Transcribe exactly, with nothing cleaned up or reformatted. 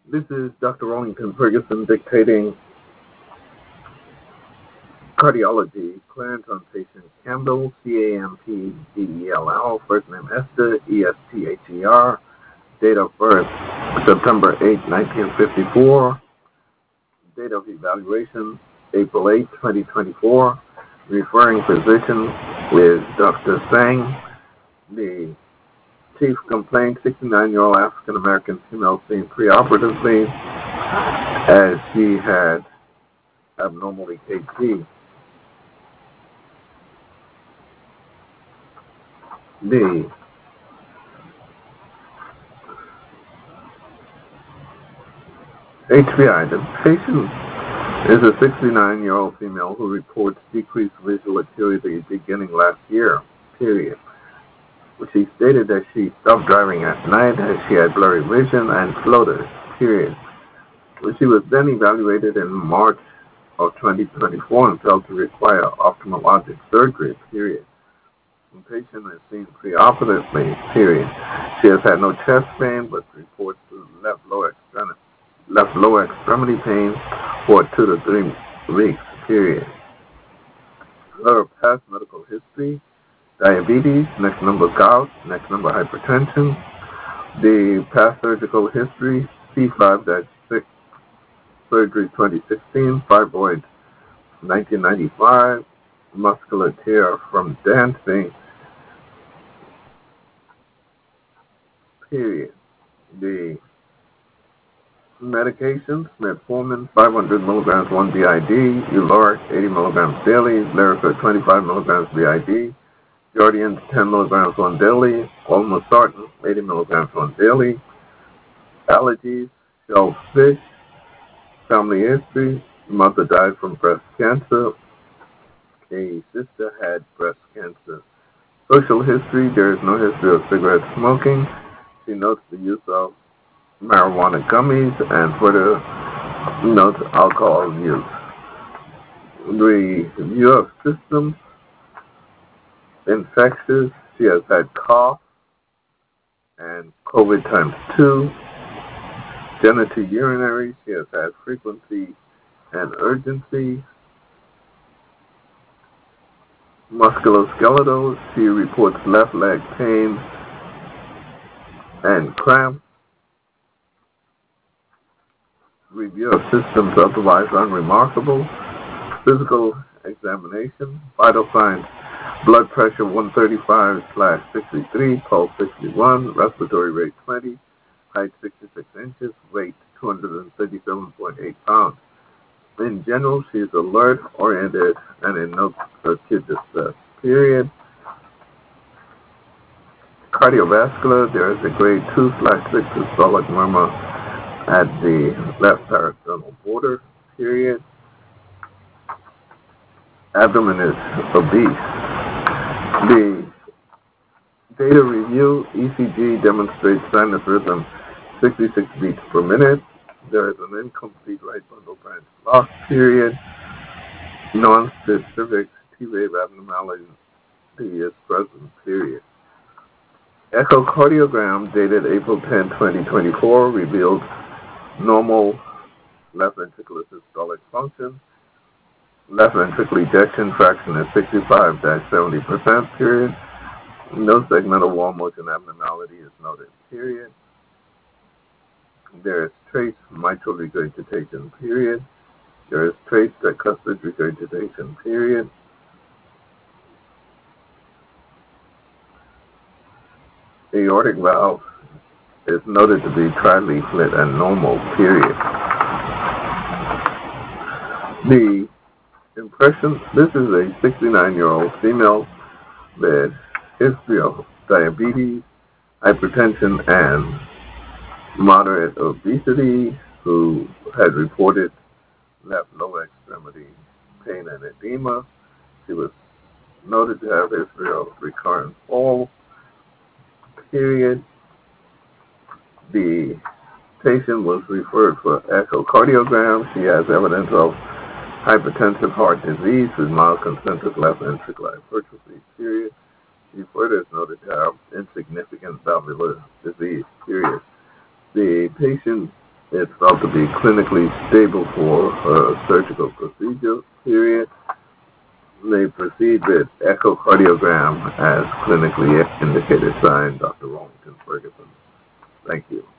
This is Doctor Rollington Ferguson dictating cardiology. Clearance on patient Campbell, C A M P D E L L, first name Esther, E S T H E R, date of birth September eighth, nineteen fifty-four, date of evaluation April eighth, twenty twenty-four, referring physician is Doctor Sang. The chief complaint, sixty-nine-year-old African-American female seen preoperatively as she had abnormal E K G. The H B I, the patient is a sixty-nine-year-old female who reports decreased visual acuity beginning last year, period. She stated that she stopped driving at night as she had blurry vision and floaters, period. She was then evaluated in March of twenty twenty-four and felt to require ophthalmologic surgery, period. The patient is seen preoperatively, period. She has had no chest pain but reports left lower extremity, left lower extremity pain for two to three weeks, period. Her past medical history: diabetes, next number gout, next number hypertension. The past surgical history: C five dash six, surgery twenty sixteen, fibroid nineteen ninety-five, muscular tear from dancing, period. The medications: metformin five hundred milligrams one B I D, Uloric eighty milligrams daily, Lyrica twenty-five milligrams B I D, Jardiance ten milligrams one daily, olmesartan eighty milligrams one daily. Allergies: shellfish. Family history: mother died from breast cancer. A sister had breast cancer. Social history: there is no history of cigarette smoking. She notes the use of marijuana gummies and further notes alcohol use. The review of symptoms: infectious. She has had cough and COVID times two. Genitourinary: she has had frequency and urgency. Musculoskeletal: she reports left leg pain and cramps. Review of systems otherwise unremarkable. Physical examination: vital signs: blood pressure one thirty-five slash sixty-three, pulse sixty-one, respiratory rate twenty, height sixty-six inches, weight two hundred thirty-seven point eight pounds. In general, she is alert, oriented, and in no acute distress, period. Cardiovascular: there is a grade two slash six systolic murmur at the left parasternal border, period. Abdomen is obese. The data review: E C G demonstrates sinus rhythm sixty-six beats per minute. There is an incomplete right bundle branch block, period. Non-specific T-wave abnormality is present, period. Echocardiogram dated April tenth, twenty twenty-four revealed normal left ventricular systolic function. Left ventricular ejection fraction is sixty-five to seventy percent, period. No segmental wall motion abnormality is noted, period. There is trace mitral regurgitation, period. There is trace tricuspid regurgitation, period. Aortic valve is noted to be trileaflet and normal, period. The impression: this is a sixty-nine-year-old female with history of diabetes, hypertension, and moderate obesity who had reported left lower extremity pain and edema. She was noted to have history of recurrent fall, period. The patient was referred for echocardiogram. She has evidence of hypertensive heart disease with mild concentric left ventricular hypertrophy, period. She further is noted to have insignificant valvular disease, period. The patient It's thought to be clinically stable for a surgical procedure, period. They proceed with echocardiogram as clinically indicated, signed Doctor Rawlington Ferguson. Thank you.